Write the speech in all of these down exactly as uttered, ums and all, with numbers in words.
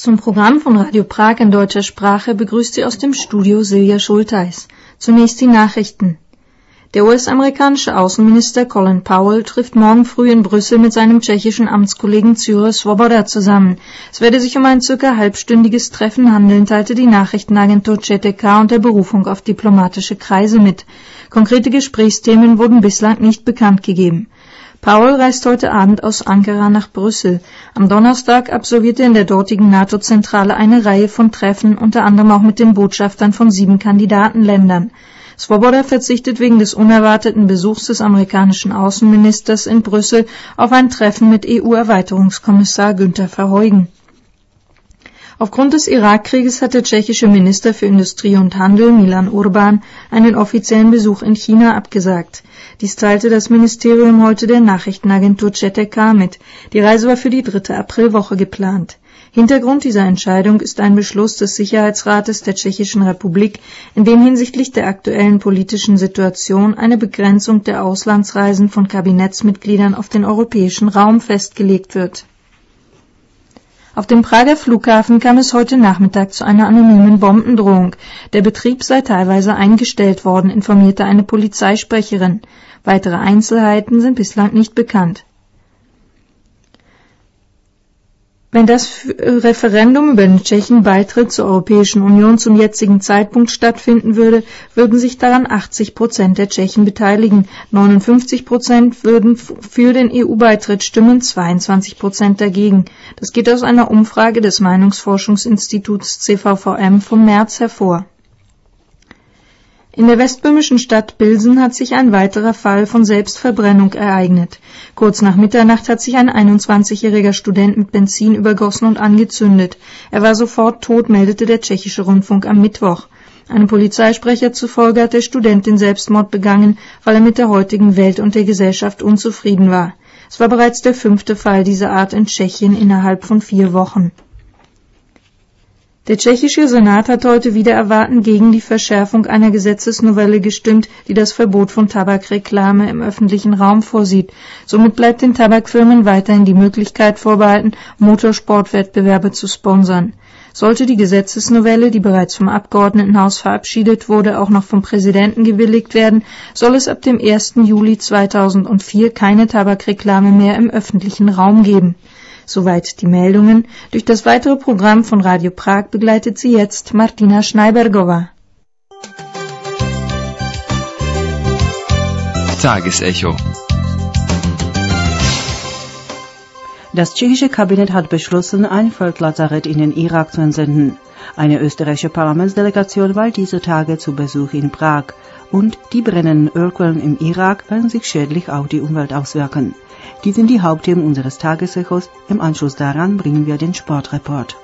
Zum Programm von Radio Prag in deutscher Sprache begrüßt Sie aus dem Studio Silja Schultheis. Zunächst die Nachrichten. Der U S-amerikanische Außenminister Colin Powell trifft morgen früh in Brüssel mit seinem tschechischen Amtskollegen Cyril Svoboda zusammen. Es werde sich um ein circa halbstündiges Treffen handeln, teilte die Nachrichtenagentur C T K unter Berufung auf diplomatische Kreise mit. Konkrete Gesprächsthemen wurden bislang nicht bekannt gegeben. Powell reist heute Abend aus Ankara nach Brüssel. Am Donnerstag absolvierte er in der dortigen NATO-Zentrale eine Reihe von Treffen, unter anderem auch mit den Botschaftern von sieben Kandidatenländern. Svoboda verzichtet wegen des unerwarteten Besuchs des amerikanischen Außenministers in Brüssel auf ein Treffen mit E U-Erweiterungskommissar Günther Verheugen. Aufgrund des Irakkrieges hat der tschechische Minister für Industrie und Handel, Milan Urban, einen offiziellen Besuch in China abgesagt. Dies teilte das Ministerium heute der Nachrichtenagentur C T K mit. Die Reise war für die dritte Aprilwoche geplant. Hintergrund dieser Entscheidung ist ein Beschluss des Sicherheitsrates der Tschechischen Republik, in dem hinsichtlich der aktuellen politischen Situation eine Begrenzung der Auslandsreisen von Kabinettsmitgliedern auf den europäischen Raum festgelegt wird. Auf dem Prager Flughafen kam es heute Nachmittag zu einer anonymen Bombendrohung. Der Betrieb sei teilweise eingestellt worden, informierte eine Polizeisprecherin. Weitere Einzelheiten sind bislang nicht bekannt. Wenn das Referendum über den Tschechenbeitritt zur Europäischen Union zum jetzigen Zeitpunkt stattfinden würde, würden sich daran achtzig Prozent der Tschechen beteiligen, neunundfünfzig Prozent würden für den E U-Beitritt stimmen, zweiundzwanzig Prozent dagegen. Das geht aus einer Umfrage des Meinungsforschungsinstituts C V V M vom März hervor. In der westböhmischen Stadt Pilsen hat sich ein weiterer Fall von Selbstverbrennung ereignet. Kurz nach Mitternacht hat sich ein einundzwanzigjähriger Student mit Benzin übergossen und angezündet. Er war sofort tot, meldete der tschechische Rundfunk am Mittwoch. Einem Polizeisprecher zufolge hat der Student den Selbstmord begangen, weil er mit der heutigen Welt und der Gesellschaft unzufrieden war. Es war bereits der fünfte Fall dieser Art in Tschechien innerhalb von vier Wochen. Der tschechische Senat hat heute wider Erwarten gegen die Verschärfung einer Gesetzesnovelle gestimmt, die das Verbot von Tabakreklame im öffentlichen Raum vorsieht. Somit bleibt den Tabakfirmen weiterhin die Möglichkeit vorbehalten, Motorsportwettbewerbe zu sponsern. Sollte die Gesetzesnovelle, die bereits vom Abgeordnetenhaus verabschiedet wurde, auch noch vom Präsidenten gewilligt werden, soll es ab dem ersten Juli zweitausendvier keine Tabakreklame mehr im öffentlichen Raum geben. Soweit die Meldungen. Durch das weitere Programm von Radio Prag begleitet sie jetzt Martina Schneibergova. Tagesecho. Das tschechische Kabinett hat beschlossen, ein Feldlazarett in den Irak zu entsenden. Eine österreichische Parlamentsdelegation war dieser Tage zu Besuch in Prag. Und die brennenden Ölquellen im Irak werden sich schädlich auf die Umwelt auswirken. Dies sind die Hauptthemen unseres Tagesechos. Im Anschluss daran bringen wir den Sportreport.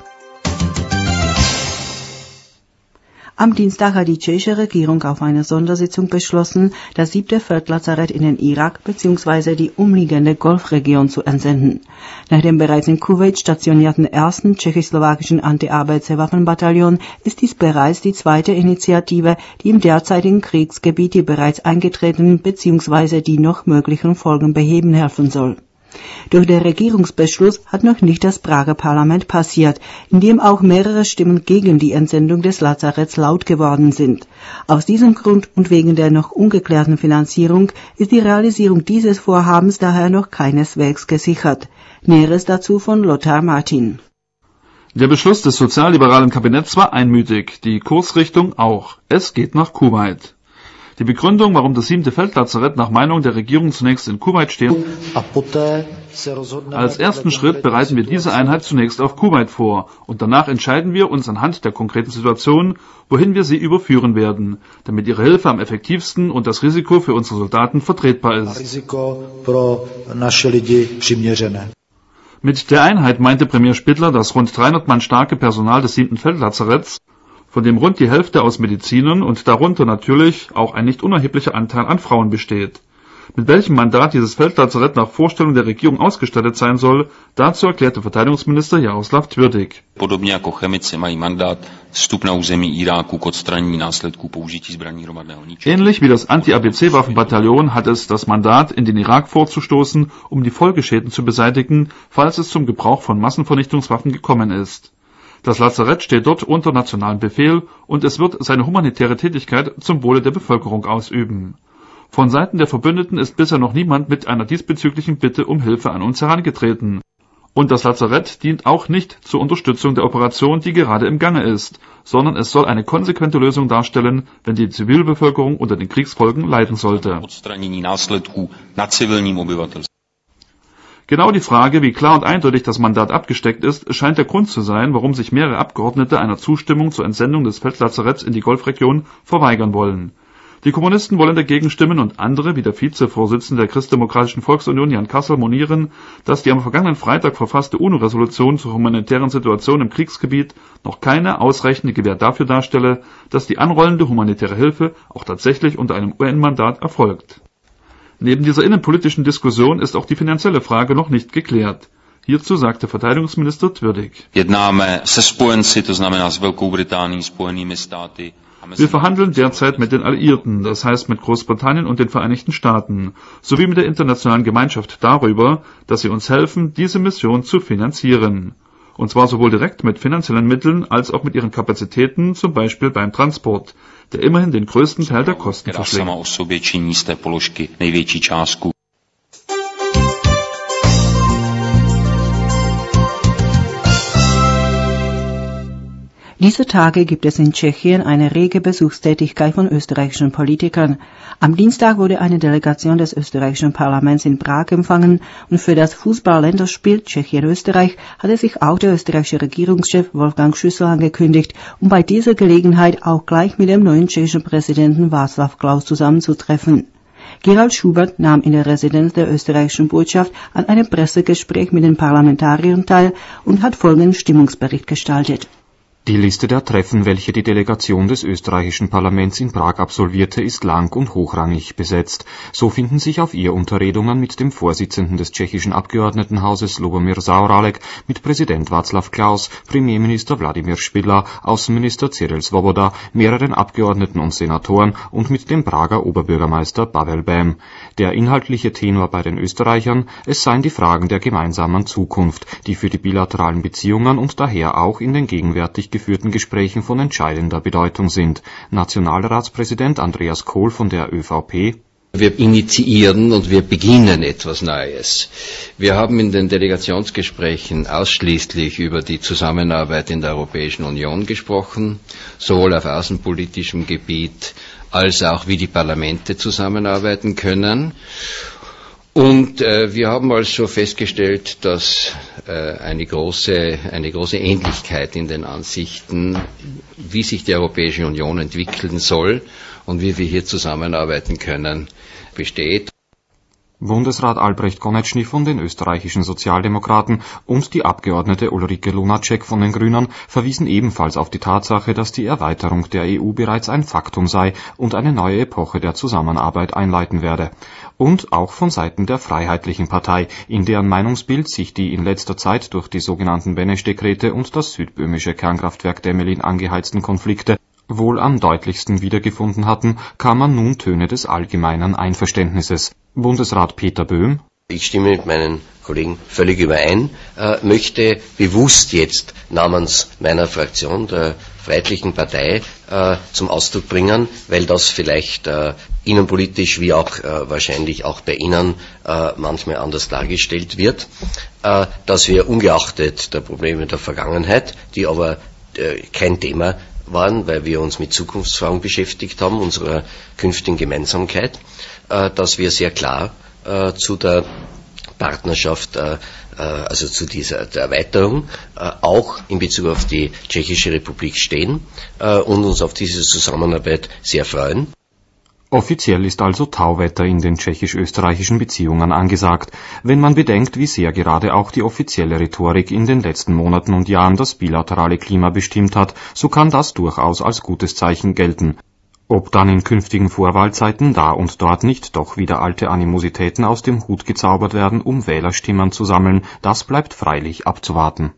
Am Dienstag hat die tschechische Regierung auf einer Sondersitzung beschlossen, das siebte Feldlazarett in den Irak bzw. die umliegende Golfregion zu entsenden. Nach dem bereits in Kuwait stationierten ersten tschechoslowakischen Anti-A B C-Waffenbataillon ist dies bereits die zweite Initiative, die im derzeitigen Kriegsgebiet die bereits eingetretenen bzw. die noch möglichen Folgen beheben helfen soll. Durch den Regierungsbeschluss hat noch nicht das Prager Parlament passiert, in dem auch mehrere Stimmen gegen die Entsendung des Lazaretts laut geworden sind. Aus diesem Grund und wegen der noch ungeklärten Finanzierung ist die Realisierung dieses Vorhabens daher noch keineswegs gesichert. Näheres dazu von Lothar Martin. Der Beschluss des sozialliberalen Kabinetts war einmütig, die Kursrichtung auch. Es geht nach Kuwait. Die Begründung, warum das siebte Feldlazarett nach Meinung der Regierung zunächst in Kuwait steht: Als ersten Schritt bereiten wir diese Einheit zunächst auf Kuwait vor und danach entscheiden wir uns anhand der konkreten Situation, wohin wir sie überführen werden, damit ihre Hilfe am effektivsten und das Risiko für unsere Soldaten vertretbar ist. Mit der Einheit meinte Premier Spidler das rund dreihundert Mann starke Personal des siebten Feldlazaretts, von dem rund die Hälfte aus Medizinern und darunter natürlich auch ein nicht unerheblicher Anteil an Frauen besteht. Mit welchem Mandat dieses Feldlazarett nach Vorstellung der Regierung ausgestattet sein soll, dazu erklärte Verteidigungsminister Jaroslav Tvrdík. Podobně jako chemici mají mandát vstup na území Iráku k odstranění následků použití zbraní hromadného ničení. Ähnlich wie das Anti-A B C-Waffenbataillon hat es das Mandat, in den Irak vorzustoßen, um die Folgeschäden zu beseitigen, falls es zum Gebrauch von Massenvernichtungswaffen gekommen ist. Das Lazarett steht dort unter nationalem Befehl und es wird seine humanitäre Tätigkeit zum Wohle der Bevölkerung ausüben. Von Seiten der Verbündeten ist bisher noch niemand mit einer diesbezüglichen Bitte um Hilfe an uns herangetreten. Und das Lazarett dient auch nicht zur Unterstützung der Operation, die gerade im Gange ist, sondern es soll eine konsequente Lösung darstellen, wenn die Zivilbevölkerung unter den Kriegsfolgen leiden sollte. Genau die Frage, wie klar und eindeutig das Mandat abgesteckt ist, scheint der Grund zu sein, warum sich mehrere Abgeordnete einer Zustimmung zur Entsendung des Feldlazaretts in die Golfregion verweigern wollen. Die Kommunisten wollen dagegen stimmen und andere, wie der Vizevorsitzende der Christdemokratischen Volksunion Jan Kassel, monieren, dass die am vergangenen Freitag verfasste UNO-Resolution zur humanitären Situation im Kriegsgebiet noch keine ausreichende Gewähr dafür darstelle, dass die anrollende humanitäre Hilfe auch tatsächlich unter einem U N-Mandat erfolgt. Neben dieser innenpolitischen Diskussion ist auch die finanzielle Frage noch nicht geklärt. Hierzu sagte Verteidigungsminister Twirdig: Jednáme se spojenci, to znamená s Velkou Británií, Spojenými státy. Wir verhandeln derzeit mit den Alliierten, das heißt mit Großbritannien und den Vereinigten Staaten, sowie mit der internationalen Gemeinschaft darüber, dass sie uns helfen, diese Mission zu finanzieren. Und zwar sowohl direkt mit finanziellen Mitteln als auch mit ihren Kapazitäten, zum Beispiel beim Transport, der immerhin den größten Teil der Kosten verschlingt. Dieser Tage gibt es in Tschechien eine rege Besuchstätigkeit von österreichischen Politikern. Am Dienstag wurde eine Delegation des österreichischen Parlaments in Prag empfangen und für das Fußball-Länderspiel Tschechien-Österreich hatte sich auch der österreichische Regierungschef Wolfgang Schüssel angekündigt, um bei dieser Gelegenheit auch gleich mit dem neuen tschechischen Präsidenten Václav Klaus zusammenzutreffen. Gerald Schubert nahm in der Residenz der österreichischen Botschaft an einem Pressegespräch mit den Parlamentariern teil und hat folgenden Stimmungsbericht gestaltet. Die Liste der Treffen, welche die Delegation des österreichischen Parlaments in Prag absolvierte, ist lang und hochrangig besetzt. So finden sich auf ihr Unterredungen mit dem Vorsitzenden des tschechischen Abgeordnetenhauses Lubomír Zaorálek, mit Präsident Václav Klaus, Premierminister Wladimír Špidla, Außenminister Cyril Svoboda, mehreren Abgeordneten und Senatoren und mit dem Prager Oberbürgermeister Pavel Bém. Der inhaltliche Tenor bei den Österreichern: Es seien die Fragen der gemeinsamen Zukunft, die für die bilateralen Beziehungen und daher auch in den gegenwärtig geführten Gesprächen von entscheidender Bedeutung sind. Nationalratspräsident Andreas Kohl von der ÖVP: Wir initiieren und wir beginnen etwas Neues. Wir haben in den Delegationsgesprächen ausschließlich über die Zusammenarbeit in der Europäischen Union gesprochen, sowohl auf außenpolitischem Gebiet als auch wie die Parlamente zusammenarbeiten können. Und äh, wir haben also festgestellt, dass äh, eine große, eine große Ähnlichkeit in den Ansichten, wie sich die Europäische Union entwickeln soll und wie wir hier zusammenarbeiten können, besteht. Bundesrat Albrecht Konečný von den österreichischen Sozialdemokraten und die Abgeordnete Ulrike Lunacek von den Grünen verwiesen ebenfalls auf die Tatsache, dass die Erweiterung der E U bereits ein Faktum sei und eine neue Epoche der Zusammenarbeit einleiten werde. Und auch von Seiten der Freiheitlichen Partei, in deren Meinungsbild sich die in letzter Zeit durch die sogenannten Benesch-Dekrete und das südböhmische Kernkraftwerk Temelin angeheizten Konflikte wohl am deutlichsten wiedergefunden hatten, kam man nun Töne des allgemeinen Einverständnisses. Bundesrat Peter Böhm: Ich stimme mit meinen Kollegen völlig überein, äh, möchte bewusst jetzt namens meiner Fraktion, der Freiheitlichen Partei, äh, zum Ausdruck bringen, weil das vielleicht äh, innenpolitisch wie auch äh, wahrscheinlich auch bei Ihnen äh, manchmal anders dargestellt wird, äh, dass wir ungeachtet der Probleme der Vergangenheit, die aber äh, kein Thema waren, weil wir uns mit Zukunftsfragen beschäftigt haben, unserer künftigen Gemeinsamkeit, äh, dass wir sehr klar äh, zu der Partnerschaft, äh, also zu dieser der Erweiterung, äh, auch in Bezug auf die Tschechische Republik stehen äh, und uns auf diese Zusammenarbeit sehr freuen. Offiziell ist also Tauwetter in den tschechisch-österreichischen Beziehungen angesagt, wenn man bedenkt, wie sehr gerade auch die offizielle Rhetorik in den letzten Monaten und Jahren das bilaterale Klima bestimmt hat, so kann das durchaus als gutes Zeichen gelten. Ob dann in künftigen Vorwahlzeiten da und dort nicht doch wieder alte Animositäten aus dem Hut gezaubert werden, um Wählerstimmen zu sammeln, das bleibt freilich abzuwarten.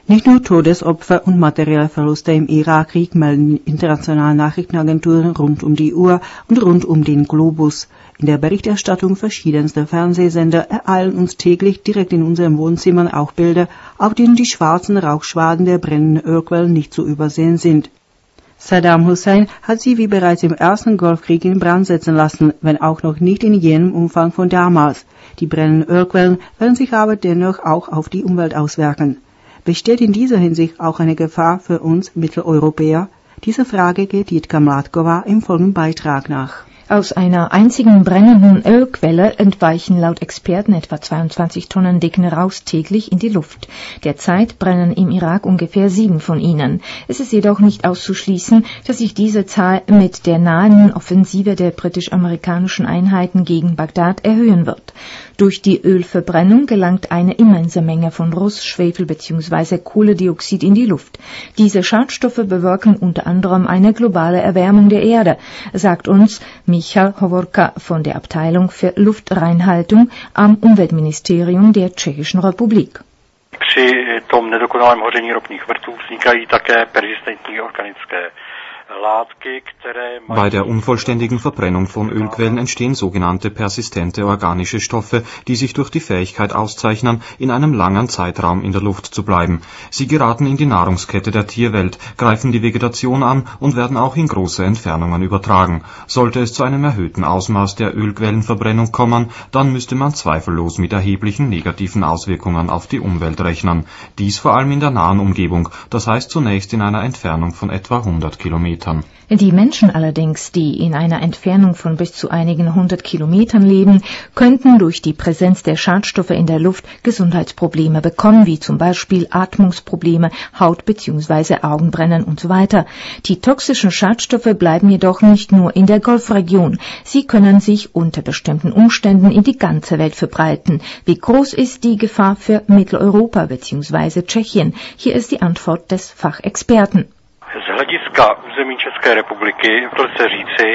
Nicht nur Todesopfer und materielle Verluste im Irakkrieg melden internationale Nachrichtenagenturen rund um die Uhr und rund um den Globus. In der Berichterstattung verschiedenster Fernsehsender ereilen uns täglich direkt in unseren Wohnzimmern auch Bilder, auf denen die schwarzen Rauchschwaden der brennenden Ölquellen nicht zu übersehen sind. Saddam Hussein hat sie wie bereits im ersten Golfkrieg in Brand setzen lassen, wenn auch noch nicht in jenem Umfang von damals. Die brennenden Ölquellen werden sich aber dennoch auch auf die Umwelt auswirken. Besteht in dieser Hinsicht auch eine Gefahr für uns Mitteleuropäer? Diese Frage geht Jitka Mládková im folgenden Beitrag nach. Aus einer einzigen brennenden Ölquelle entweichen laut Experten etwa zweiundzwanzig Tonnen dicken Rauchs täglich in die Luft. Derzeit brennen im Irak ungefähr sieben von ihnen. Es ist jedoch nicht auszuschließen, dass sich diese Zahl mit der nahenden Offensive der britisch-amerikanischen Einheiten gegen Bagdad erhöhen wird. Durch die Ölverbrennung gelangt eine immense Menge von Ruß, Schwefel bzw. Kohlendioxid in die Luft. Diese Schadstoffe bewirken unter anderem eine globale Erwärmung der Erde, sagt uns Michal Hovorka von der Abteilung für Luftreinhaltung am Umweltministerium der Tschechischen Republik. Při tom nedokonalém hoření ropných vrtů vznikají také persistentní organické Bei der unvollständigen Verbrennung von Ölquellen entstehen sogenannte persistente organische Stoffe, die sich durch die Fähigkeit auszeichnen, in einem langen Zeitraum in der Luft zu bleiben. Sie geraten in die Nahrungskette der Tierwelt, greifen die Vegetation an und werden auch in große Entfernungen übertragen. Sollte es zu einem erhöhten Ausmaß der Ölquellenverbrennung kommen, dann müsste man zweifellos mit erheblichen negativen Auswirkungen auf die Umwelt rechnen. Dies vor allem in der nahen Umgebung, das heißt zunächst in einer Entfernung von etwa hundert Kilometern. Die Menschen allerdings, die in einer Entfernung von bis zu einigen hundert Kilometern leben, könnten durch die Präsenz der Schadstoffe in der Luft Gesundheitsprobleme bekommen, wie zum Beispiel Atmungsprobleme, Haut- bzw. Augenbrennen und so weiter. Die toxischen Schadstoffe bleiben jedoch nicht nur in der Golfregion. Sie können sich unter bestimmten Umständen in die ganze Welt verbreiten. Wie groß ist die Gefahr für Mitteleuropa bzw. Tschechien? Hier ist die Antwort des Fachexperten. Z hlediska území České republiky lze říci,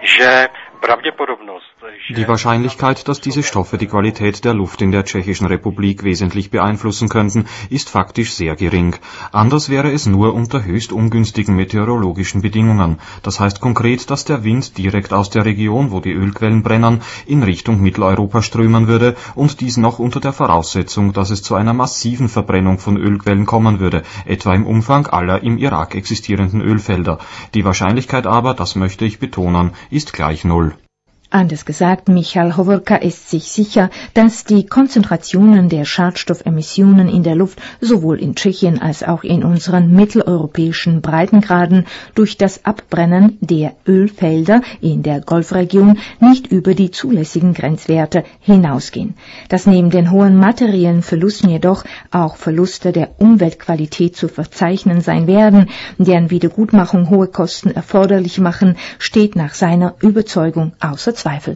že pravděpodobnost. Die Wahrscheinlichkeit, dass diese Stoffe die Qualität der Luft in der Tschechischen Republik wesentlich beeinflussen könnten, ist faktisch sehr gering. Anders wäre es nur unter höchst ungünstigen meteorologischen Bedingungen. Das heißt konkret, dass der Wind direkt aus der Region, wo die Ölquellen brennen, in Richtung Mitteleuropa strömen würde und dies noch unter der Voraussetzung, dass es zu einer massiven Verbrennung von Ölquellen kommen würde, etwa im Umfang aller im Irak existierenden Ölfelder. Die Wahrscheinlichkeit aber, das möchte ich betonen, ist gleich null. Anders gesagt, Michal Hovorka ist sich sicher, dass die Konzentrationen der Schadstoffemissionen in der Luft sowohl in Tschechien als auch in unseren mitteleuropäischen Breitengraden durch das Abbrennen der Ölfelder in der Golfregion nicht über die zulässigen Grenzwerte hinausgehen. Dass neben den hohen materiellen Verlusten jedoch auch Verluste der Umweltqualität zu verzeichnen sein werden, deren Wiedergutmachung hohe Kosten erforderlich machen, steht nach seiner Überzeugung außer Zweifel.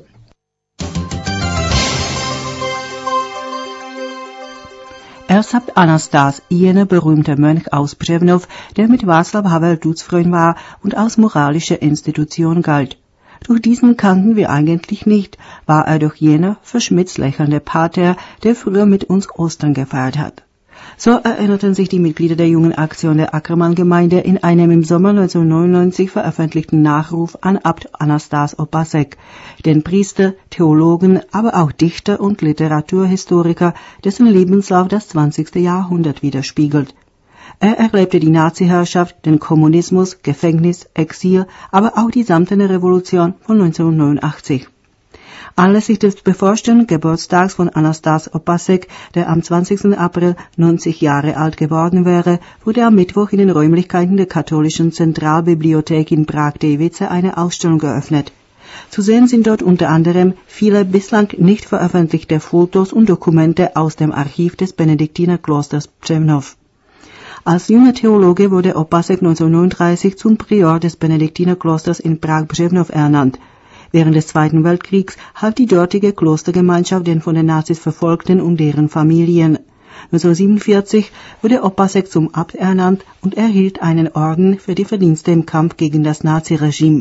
Ersab Anastas, jener berühmte Mönch aus Břevnov, der mit Václav Havel Duzfreund war und als moralische Institution galt. Durch diesen kannten wir eigentlich nicht, war er doch jener verschmitzt lächelnde Pater, der früher mit uns Ostern gefeiert hat. So erinnerten sich die Mitglieder der Jungen Aktion der Ackermann-Gemeinde in einem im Sommer neunzehnhundertneunundneunzig veröffentlichten Nachruf an Abt Anastas Opasek, den Priester, Theologen, aber auch Dichter und Literaturhistoriker, dessen Lebenslauf das zwanzigste Jahrhundert widerspiegelt. Er erlebte die Nazi-Herrschaft, den Kommunismus, Gefängnis, Exil, aber auch die Samtene Revolution von neunzehnhundertneunundachtzig. Anlässlich des bevorstehenden Geburtstags von Anastas Opasek, der am zwanzigsten April neunzig Jahre alt geworden wäre, wurde am Mittwoch in den Räumlichkeiten der katholischen Zentralbibliothek in Prag-Device eine Ausstellung geöffnet. Zu sehen sind dort unter anderem viele bislang nicht veröffentlichte Fotos und Dokumente aus dem Archiv des Benediktinerklosters Břevnov. Als junger Theologe wurde Opasek neunzehnhundertneununddreißig zum Prior des Benediktinerklosters in Prag-Břevnov ernannt. Während des Zweiten Weltkriegs half die dortige Klostergemeinschaft den von den Nazis Verfolgten und deren Familien. neunzehnhundertsiebenundvierzig wurde Opasek zum Abt ernannt und erhielt einen Orden für die Verdienste im Kampf gegen das Naziregime.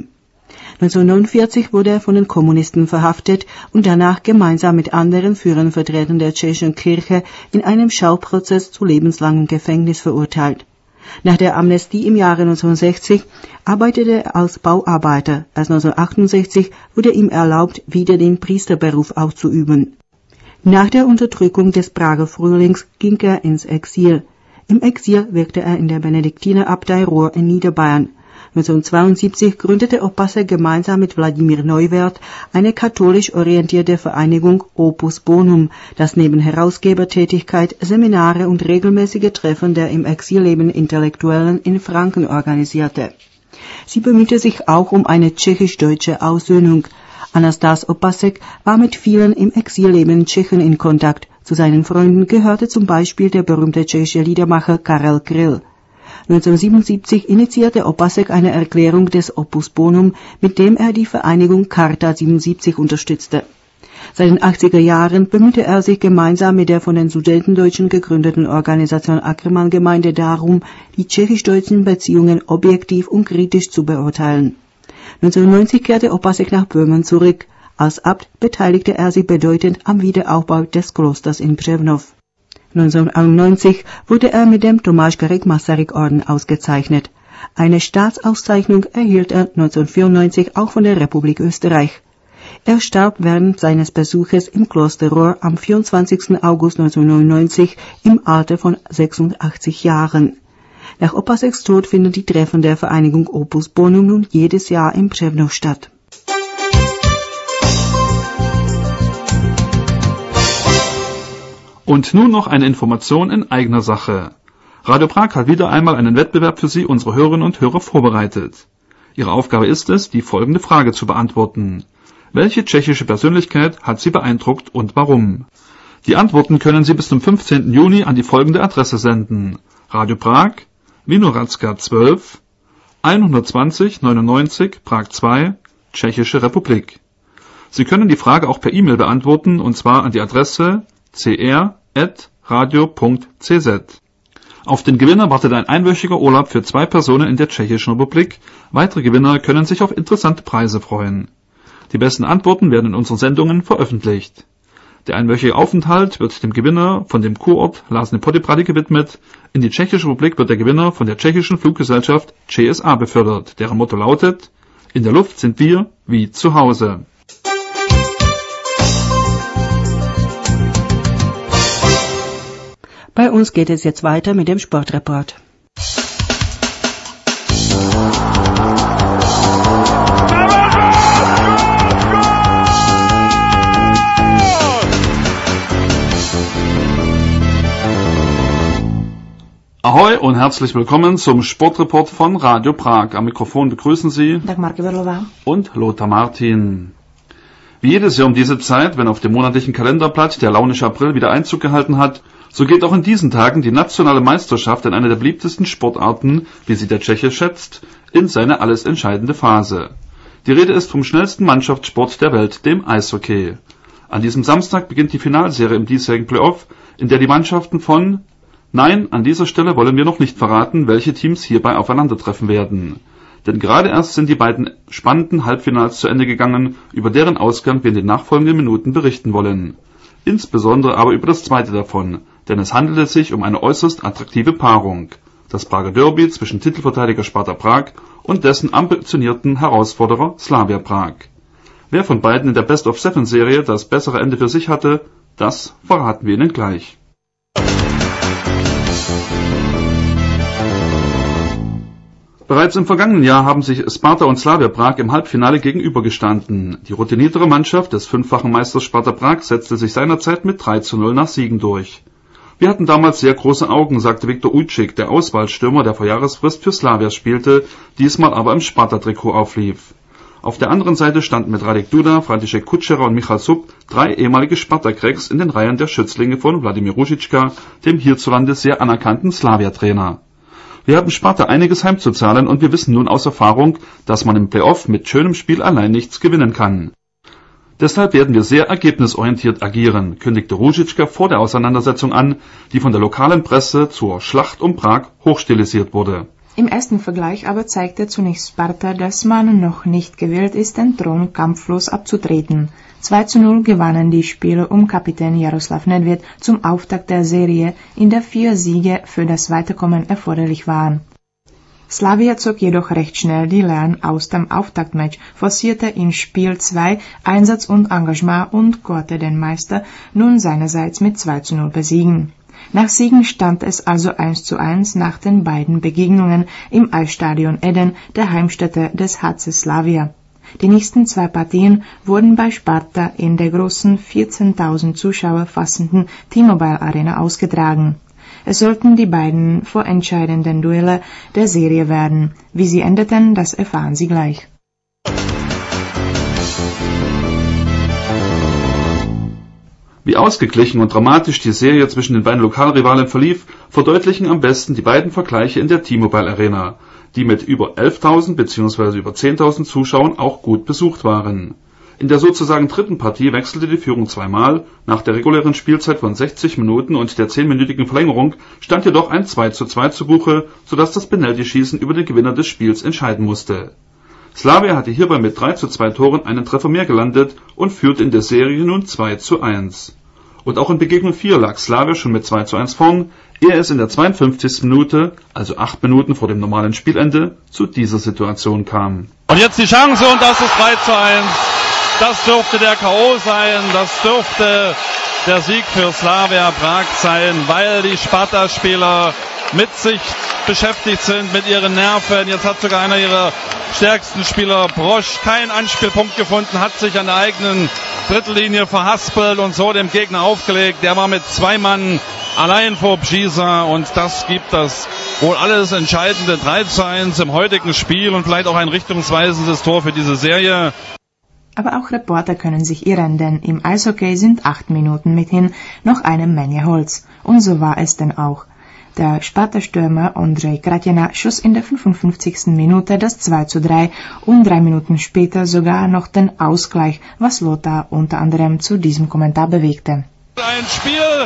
neunzehnhundertneunundvierzig wurde er von den Kommunisten verhaftet und danach gemeinsam mit anderen führenden Vertretern der tschechischen Kirche in einem Schauprozess zu lebenslangem Gefängnis verurteilt. Nach der Amnestie im Jahre neunzehnhundertsechzig arbeitete er als Bauarbeiter. Erst neunzehnhundertachtundsechzig wurde ihm erlaubt, wieder den Priesterberuf auszuüben. Nach der Unterdrückung des Prager Frühlings ging er ins Exil. Im Exil wirkte er in der Benediktinerabtei Rohr in Niederbayern. neunzehnhundertzweiundsiebzig gründete Opasek gemeinsam mit Wladimir Neuwirth eine katholisch orientierte Vereinigung Opus Bonum, das neben Herausgebertätigkeit Seminare und regelmäßige Treffen der im Exil lebenden Intellektuellen in Franken organisierte. Sie bemühte sich auch um eine tschechisch-deutsche Aussöhnung. Anastas Opasek war mit vielen im Exil lebenden Tschechen in Kontakt. Zu seinen Freunden gehörte zum Beispiel der berühmte tschechische Liedermacher Karel Kryl. neunzehnhundertsiebenundsiebzig initiierte Opasek eine Erklärung des Opus Bonum, mit dem er die Vereinigung Charta siebenundsiebzig unterstützte. Seit den achtziger Jahren bemühte er sich gemeinsam mit der von den Sudetendeutschen gegründeten Organisation Ackermann-Gemeinde darum, die tschechisch-deutschen Beziehungen objektiv und kritisch zu beurteilen. neunzehnhundertneunzig kehrte Opasek nach Böhmen zurück. Als Abt beteiligte er sich bedeutend am Wiederaufbau des Klosters in Břevnov. neunzehnhunderteinundneunzig wurde er mit dem Tomáš Garrigue Masaryk Orden ausgezeichnet. Eine Staatsauszeichnung erhielt er neunzehnhundertvierundneunzig auch von der Republik Österreich. Er starb während seines Besuches im Kloster Rohr am vierundzwanzigsten August neunzehnhundertneunundneunzig im Alter von sechsundachtzig Jahren. Nach Opaseks Tod finden die Treffen der Vereinigung Opus Bonum nun jedes Jahr in Břevnov statt. Und nun noch eine Information in eigener Sache. Radio Prag hat wieder einmal einen Wettbewerb für Sie, unsere Hörerinnen und Hörer, vorbereitet. Ihre Aufgabe ist es, die folgende Frage zu beantworten. Welche tschechische Persönlichkeit hat Sie beeindruckt und warum? Die Antworten können Sie bis zum fünfzehnten Juni an die folgende Adresse senden. Radio Prag, Vinohradská zwölf, hundertzwanzig neunundneunzig, Prag zwei, Tschechische Republik. Sie können die Frage auch per E-Mail beantworten, und zwar an die Adresse c r at radio punkt c z. Auf den Gewinner wartet ein einwöchiger Urlaub für zwei Personen in der Tschechischen Republik. Weitere Gewinner können sich auf interessante Preise freuen. Die besten Antworten werden in unseren Sendungen veröffentlicht. Der einwöchige Aufenthalt wird dem Gewinner von dem Kurort Lázně Poděbrady gewidmet. In die Tschechische Republik wird der Gewinner von der tschechischen Fluggesellschaft C S A befördert, deren Motto lautet: In der Luft sind wir wie zu Hause. Bei uns geht es jetzt weiter mit dem Sportreport. Ahoi und herzlich willkommen zum Sportreport von Radio Prag. Am Mikrofon begrüßen Sie Dagmar Geberlová und Lothar Martin. Wie jedes Jahr um diese Zeit, wenn auf dem monatlichen Kalenderblatt der launische April wieder Einzug gehalten hat, so geht auch in diesen Tagen die nationale Meisterschaft in einer der beliebtesten Sportarten, wie sie der Tscheche schätzt, in seine alles entscheidende Phase. Die Rede ist vom schnellsten Mannschaftssport der Welt, dem Eishockey. An diesem Samstag beginnt die Finalserie im diesjährigen Playoff, in der die Mannschaften von... Nein, an dieser Stelle wollen wir noch nicht verraten, welche Teams hierbei aufeinandertreffen werden. Denn gerade erst sind die beiden spannenden Halbfinals zu Ende gegangen, über deren Ausgang wir in den nachfolgenden Minuten berichten wollen. Insbesondere aber über das zweite davon, denn es handelte sich um eine äußerst attraktive Paarung. Das Prager Derby zwischen Titelverteidiger Sparta Prag und dessen ambitionierten Herausforderer Slavia Prag. Wer von beiden in der Best-of-Seven-Serie das bessere Ende für sich hatte, das verraten wir Ihnen gleich. Bereits im vergangenen Jahr haben sich Sparta und Slavia Prag im Halbfinale gegenübergestanden. Die routiniertere Mannschaft des fünffachen Meisters Sparta Prag setzte sich seinerzeit mit drei zu null nach Siegen durch. Wir hatten damals sehr große Augen, sagte Viktor Ujcik, der Auswahlstürmer, der vor Jahresfrist für Slavia spielte, diesmal aber im Sparta-Trikot auflief. Auf der anderen Seite standen mit Radek Duda, František Kučera und Michal Sub drei ehemalige Sparta-Cracks in den Reihen der Schützlinge von Vladimir Růžička, dem hierzulande sehr anerkannten Slavia-Trainer. Wir haben Sparta einiges heimzuzahlen und wir wissen nun aus Erfahrung, dass man im Playoff mit schönem Spiel allein nichts gewinnen kann. Deshalb werden wir sehr ergebnisorientiert agieren, kündigte Růžička vor der Auseinandersetzung an, die von der lokalen Presse zur Schlacht um Prag hochstilisiert wurde. Im ersten Vergleich aber zeigte zunächst Sparta, dass man noch nicht gewillt ist, den Thron kampflos abzutreten. zwei zu null gewannen die Spieler um Kapitän Jaroslav Nedvěd zum Auftakt der Serie, in der vier Siege für das Weiterkommen erforderlich waren. Slavia zog jedoch recht schnell die Lehren aus dem Auftaktmatch, forcierte in Spiel zwei Einsatz und Engagement und konnte den Meister nun seinerseits mit zwei zu null besiegen. Nach Siegen stand es also eins zu eins nach den beiden Begegnungen im Eisstadion Eden, der Heimstätte des H C Slavia. Die nächsten zwei Partien wurden bei Sparta in der großen vierzehntausend Zuschauer fassenden T-Mobile Arena ausgetragen. Es sollten die beiden vorentscheidenden Duelle der Serie werden. Wie sie endeten, das erfahren Sie gleich. Wie ausgeglichen und dramatisch die Serie zwischen den beiden Lokalrivalen verlief, verdeutlichen am besten die beiden Vergleiche in der T-Mobile Arena, die mit über elftausend bzw. über zehntausend Zuschauern auch gut besucht waren. In der sozusagen dritten Partie wechselte die Führung zweimal, nach der regulären Spielzeit von sechzig Minuten und der zehnminütigen Verlängerung stand jedoch ein zwei zu zwei zu Buche, sodass das Penaltyschießen über den Gewinner des Spiels entscheiden musste. Slavia hatte hierbei mit drei zu zwei Toren einen Treffer mehr gelandet und führte in der Serie nun zwei zu eins. Und auch in Begegnung vier lag Slavia schon mit zwei zu eins vorn, ehe es in der zweiundfünfzigsten Minute, also acht Minuten vor dem normalen Spielende, zu dieser Situation kam. Und jetzt die Chance und das ist drei zu eins. Das dürfte der K O sein, das dürfte der Sieg für Slavia Prag sein, weil die Sparta-Spieler mit sich beschäftigt sind, mit ihren Nerven. Jetzt hat sogar einer ihrer stärksten Spieler, Brosch, keinen Anspielpunkt gefunden, hat sich an der eigenen Drittellinie verhaspelt und so dem Gegner aufgelegt. Der war mit zwei Mann allein vor Bžíza und das gibt das wohl alles entscheidende drei zu eins im heutigen Spiel und vielleicht auch ein richtungsweisendes Tor für diese Serie. Aber auch Reporter können sich irren, denn im Eishockey sind acht Minuten mithin noch eine Menge Holz. Und so war es denn auch. Der Sparta-Stürmer Ondřej Kratěna schoss in der fünfundfünfzigsten Minute das zwei zu drei und drei Minuten später sogar noch den Ausgleich, was Lothar unter anderem zu diesem Kommentar bewegte. Ein Spiel,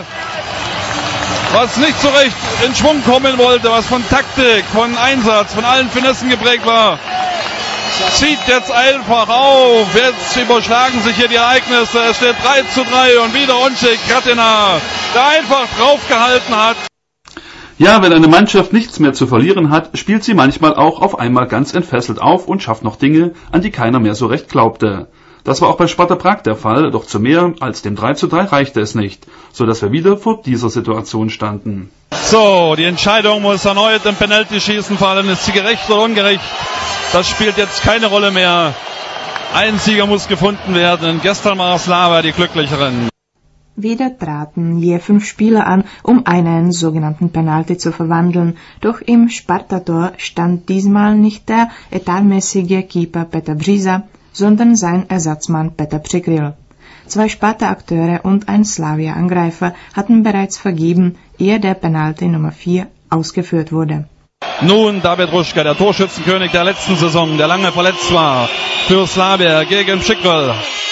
was nicht so recht in Schwung kommen wollte, was von Taktik, von Einsatz, von allen Finessen geprägt war. Zieht jetzt einfach auf, jetzt überschlagen sich hier die Ereignisse, es steht drei zu drei und wieder Ondřej Kratěna, der einfach draufgehalten hat. Ja, wenn eine Mannschaft nichts mehr zu verlieren hat, spielt sie manchmal auch auf einmal ganz entfesselt auf und schafft noch Dinge, an die keiner mehr so recht glaubte. Das war auch bei Sparta Prag der Fall, doch zu mehr als dem drei zu drei reichte es nicht, so dass wir wieder vor dieser Situation standen. So, die Entscheidung muss erneut im Penaltyschießen fallen. Ist sie gerecht oder ungerecht? Das spielt jetzt keine Rolle mehr. Ein Sieger muss gefunden werden. Gestern war Slavia die Glücklicheren. Wieder traten je fünf Spieler an, um einen sogenannten Penalty zu verwandeln. Doch im Sparta-Tor stand diesmal nicht der etatmäßige Keeper Petr Bžíza, sondern sein Ersatzmann Petr Přikryl. Zwei Sparta-Akteure und ein Slavia-Angreifer hatten bereits vergeben, ehe der Penalty Nummer vier ausgeführt wurde. Nun David Ruschka, der Torschützenkönig der letzten Saison, der lange verletzt war, für Slavia gegen Přikryl.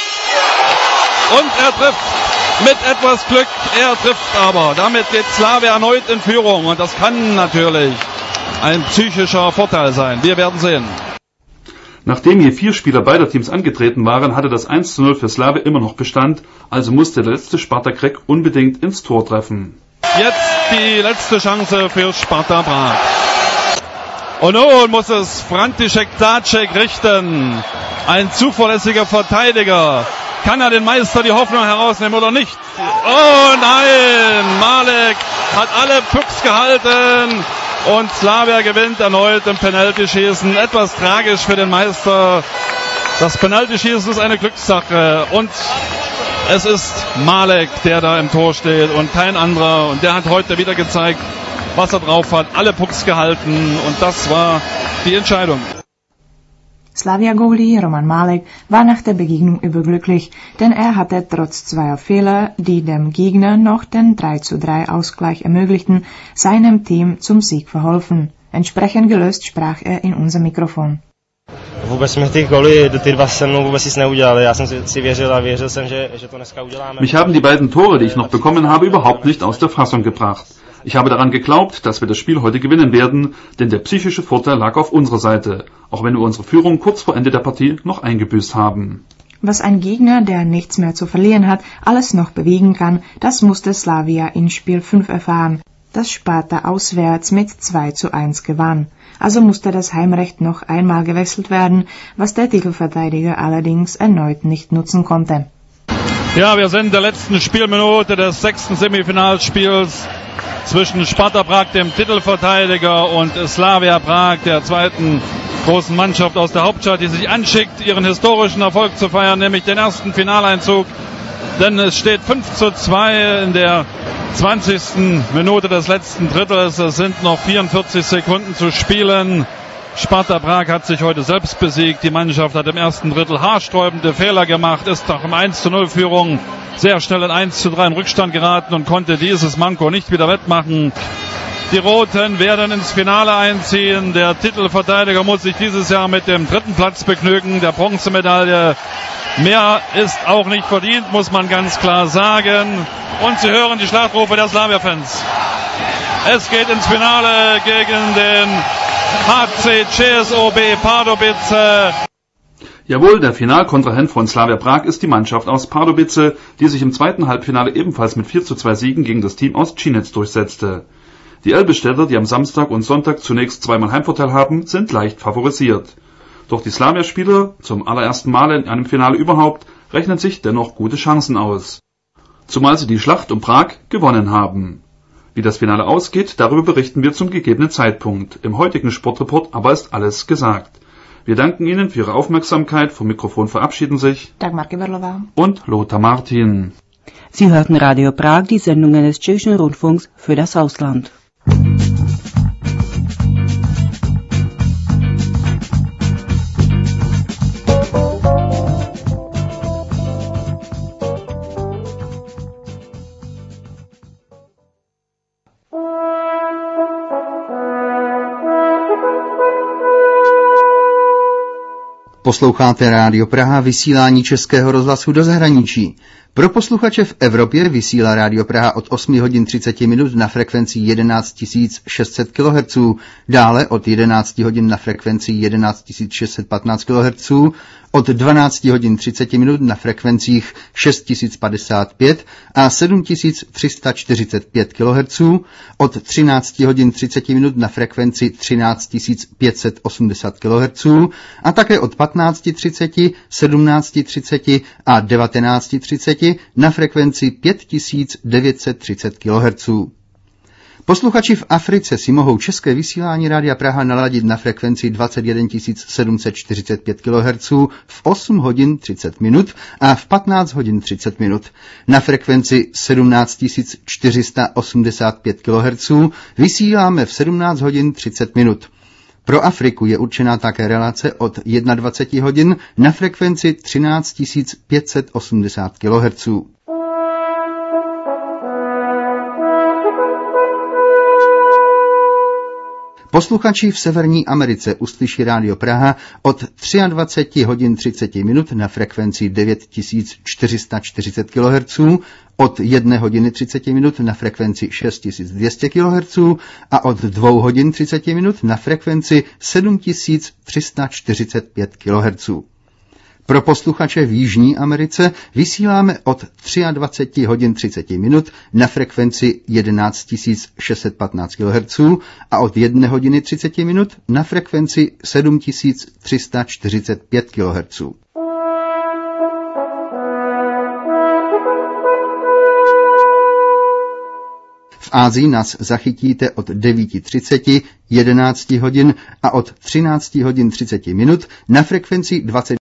Und er trifft. Mit etwas Glück, er trifft aber. Damit geht Slavia erneut in Führung und das kann natürlich ein psychischer Vorteil sein. Wir werden sehen. Nachdem je vier Spieler beider Teams angetreten waren, hatte das eins zu null für Slavia immer noch Bestand, also musste der letzte Sparta-Crack unbedingt ins Tor treffen. Jetzt die letzte Chance für Sparta Prag. Und nun muss es František Záček richten. Ein zuverlässiger Verteidiger. Kann er den Meister die Hoffnung herausnehmen oder nicht? Oh nein! Malek hat alle Pucks gehalten und Slavia gewinnt erneut im Penaltyschießen. Etwas tragisch für den Meister. Das Penaltyschießen ist eine Glückssache und es ist Malek, der da im Tor steht und kein anderer. Und der hat heute wieder gezeigt, was er drauf hat. Alle Pucks gehalten und das war die Entscheidung. Slavia-Goalie Roman Malek war nach der Begegnung überglücklich, denn er hatte trotz zweier Fehler, die dem Gegner noch den drei zu drei Ausgleich ermöglichten, seinem Team zum Sieg verholfen. Entsprechend gelöst sprach er in unser Mikrofon. Mich haben die beiden Tore, die ich noch bekommen habe, überhaupt nicht aus der Fassung gebracht. Ich habe daran geglaubt, dass wir das Spiel heute gewinnen werden, denn der psychische Vorteil lag auf unserer Seite, auch wenn wir unsere Führung kurz vor Ende der Partie noch eingebüßt haben. Was ein Gegner, der nichts mehr zu verlieren hat, alles noch bewegen kann, das musste Slavia in Spiel fünf erfahren, das Sparta auswärts mit zwei zu eins gewann. Also musste das Heimrecht noch einmal gewechselt werden, was der Titelverteidiger allerdings erneut nicht nutzen konnte. Ja, wir sind in der letzten Spielminute des sechsten Semifinalspiels zwischen Sparta Prag, dem Titelverteidiger, und Slavia Prag, der zweiten großen Mannschaft aus der Hauptstadt, die sich anschickt, ihren historischen Erfolg zu feiern, nämlich den ersten Finaleinzug. Denn es steht fünf zu zwei in der zwanzigsten Minute des letzten Drittels. Es sind noch vierundvierzig Sekunden zu spielen. Sparta Prag hat sich heute selbst besiegt. Die Mannschaft hat im ersten Drittel haarsträubende Fehler gemacht, ist nach einer eins zu null Führung sehr schnell in eins zu drei in Rückstand geraten und konnte dieses Manko nicht wieder wettmachen. Die Roten werden ins Finale einziehen. Der Titelverteidiger muss sich dieses Jahr mit dem dritten Platz begnügen, der Bronzemedaille. Mehr ist auch nicht verdient, muss man ganz klar sagen. Und Sie hören die Schlachtrufe der Slavia-Fans. Es geht ins Finale gegen den H C C S O B Pardubice. Jawohl, der Finalkontrahent von Slavia Prag ist die Mannschaft aus Pardubice, die sich im zweiten Halbfinale ebenfalls mit vier zu zwei Siegen gegen das Team aus Třinec durchsetzte. Die Elbestädter, die am Samstag und Sonntag zunächst zweimal Heimvorteil haben, sind leicht favorisiert. Doch die Slavia-Spieler, zum allerersten Mal in einem Finale überhaupt, rechnen sich dennoch gute Chancen aus. Zumal sie die Schlacht um Prag gewonnen haben. Wie das Finale ausgeht, darüber berichten wir zum gegebenen Zeitpunkt. Im heutigen Sportreport aber ist alles gesagt. Wir danken Ihnen für Ihre Aufmerksamkeit. Vom Mikrofon verabschieden sich Dagmar Geberlova und Lothar Martin. Sie hörten Radio Prag, die Sendungen des Tschechischen Rundfunks für das Ausland. Posloucháte Rádio Praha, vysílání Českého rozhlasu do zahraničí. Pro posluchače v Evropě vysílá Rádio Praha od osm hodin třicet minut na frekvenci jedenáct tisíc šest set kilohertzů, dále od jedenáct hodin na frekvenci jedenáct tisíc šest set patnáct kilohertzů, od dvanáct hodin třicet minut na frekvencích šest tisíc padesát pět a sedm tisíc tři sta čtyřicet pět kilohertzů, od třináct hodin třicet minut na frekvenci třináct tisíc pět set osmdesát kilohertzů a také od patnáct třicet, sedmnáct třicet a devatenáct třicet na frekvenci pět tisíc devět set třicet kilohertzů. Posluchači v Africe si mohou české vysílání Rádia Praha naladit na frekvenci dvacet jedna tisíc sedm set čtyřicet pět kilohertzů v osm hodin třicet minut a v patnáct hodin třicet minut. Na frekvenci sedmnáct tisíc čtyři sta osmdesát pět kilohertzů vysíláme v sedmnáct hodin třicet minut. Pro Afriku je určená také relace od dvacet jedna hodin na frekvenci třináct tisíc pět set osmdesát kilohertzů. Posluchači v Severní Americe uslyší Rádio Praha od dvacet tři hodin třicet minut na frekvenci devět tisíc čtyři sta čtyřicet kilohertzů, od jedné hodiny třicet minut na frekvenci šest tisíc dvě stě kilohertzů a od dvou hodin třicet minut na frekvenci sedm tisíc tři sta čtyřicet pět kilohertzů. Pro posluchače v Jižní Americe vysíláme od dvacet tři hodin třicet minut na frekvenci jedenáct tisíc šest set patnáct kilohertzů a od jedné hodiny třicet minut na frekvenci sedm tisíc tři sta čtyřicet pět kilohertzů. V Ázii nás zachytíte od devět třicet, jedenáct hodin a od třináct hodin třicet minut na frekvenci dvacet